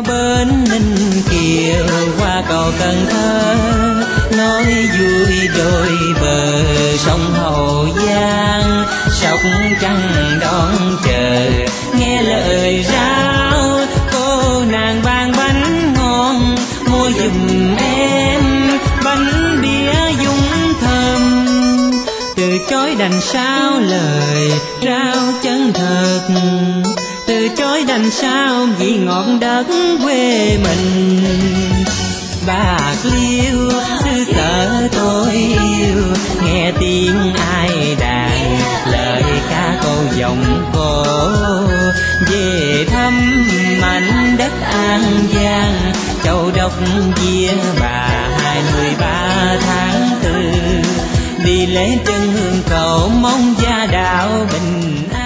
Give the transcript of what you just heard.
bến Ninh Kiều qua cầu Cần Thơ, nói vui đôi bờ sông Hậu Giang, sóc trăng đón chờ nghe lời rao. Cô nàng vàng bánh ngon mua giùm em, bánh bía dung thơm từ chối đành sao lời rau chân thật, từ chối đành sao vị ngọt đất quê mình. Bạc Liêu xứ sở tôi yêu, nghe tiếng ai đàn lời ca câu giọng cổ, về thăm mảnh đất An Giang châu đốc Vía Bà 23 tháng 4, đi lễ chân hương cầu mong gia đạo bình an.